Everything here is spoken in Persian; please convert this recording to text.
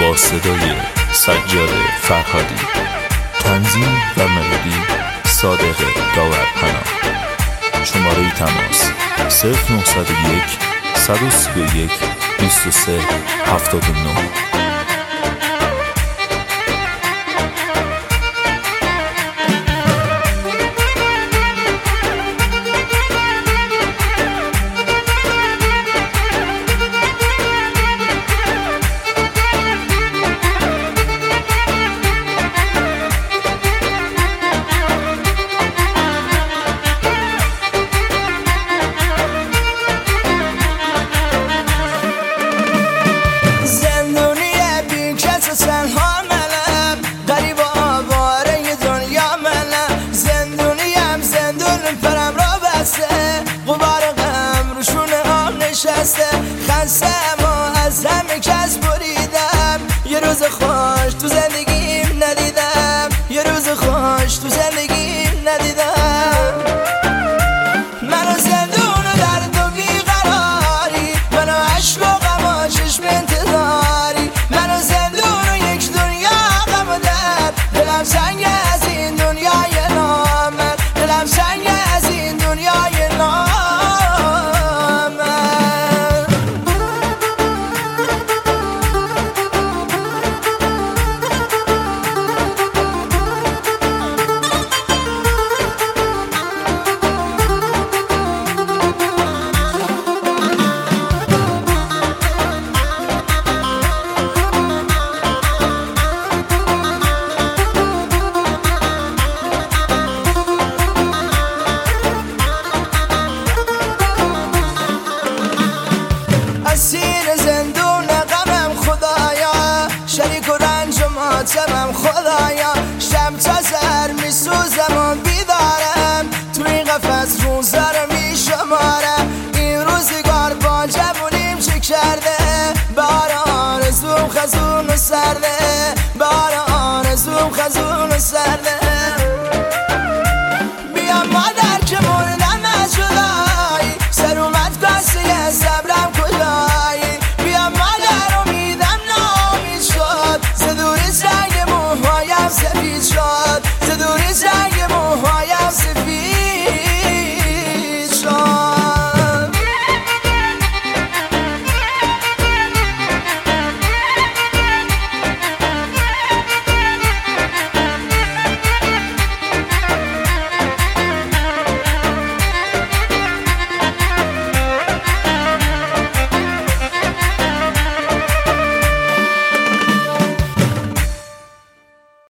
با صدای سجاد فرهادی، تنظیم و ملودی صادق داورپناه. شماره تماس 0901 131 23 79. خسته ما از همه کس بریدم، یه روز خوش تو زندگیم ندیدم، یه روز خوش تو زندگیم ندیدم. منو زندونو در تو بیقراری، منو عشق و غم و چشم انتظاری، منو زندونو یک دنیا غم و درد، دلم سنگ از این دنیای نامرد، دلم سنگ از این دنیای نامرد. اسیر زندون غمم خدایا، شریک و رنج و ماتمم خدایا، شب تا سر میسوزم و بیدارم، توی قفس روزا رو میشمارم. این روزگار با جوونیم چه کرده، بار آرزوم خزون و سرده، بار آرزوم خزون و سرده.